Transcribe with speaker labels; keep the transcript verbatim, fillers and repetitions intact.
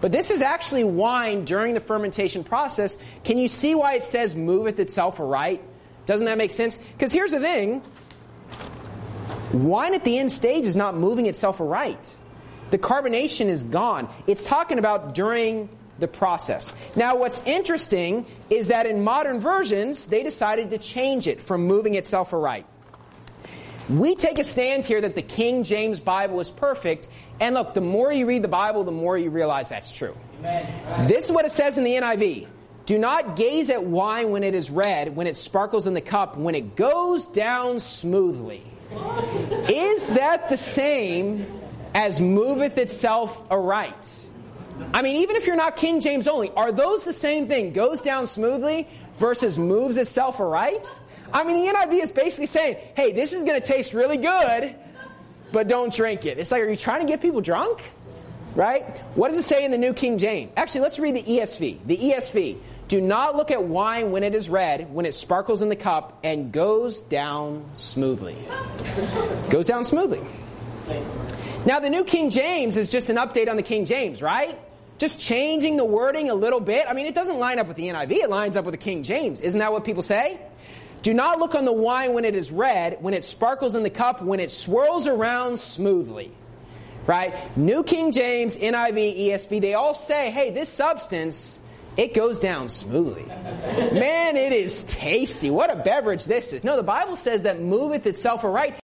Speaker 1: But this is actually wine during the fermentation process. Can you see why it says moveth itself aright? Doesn't that make sense? Because here's the thing. Wine at the end stage is not moving itself aright. The carbonation is gone. It's talking about during the process. Now, what's interesting is that in modern versions, they decided to change it from moving itself aright. We take a stand here that the King James Bible is perfect. And look, the more you read the Bible, the more you realize that's true. Amen. This is what it says in the N I V. Do not gaze at wine when it is red, when it sparkles in the cup, when it goes down smoothly. Is that the same as moveth itself aright? I mean, even if you're not King James only, are those the same thing? Goes down smoothly versus moves itself aright? I mean, the N I V is basically saying, hey, this is going to taste really good, but don't drink it. It's like, are you trying to get people drunk? Right? What does it say in the New King James? Actually, let's read the E S V. The E S V. Do not look at wine when it is red, when it sparkles in the cup, and goes down smoothly. Goes down smoothly. Now, the New King James is just an update on the King James, right? Just changing the wording a little bit. I mean, it doesn't line up with the N I V. It lines up with the King James. Isn't that what people say? Do not look on the wine when it is red, when it sparkles in the cup, when it swirls around smoothly. Right? New King James, N I V, E S V, they all say, hey, this substance, it goes down smoothly. Man, it is tasty. What a beverage this is. No, the Bible says that moveth itself aright.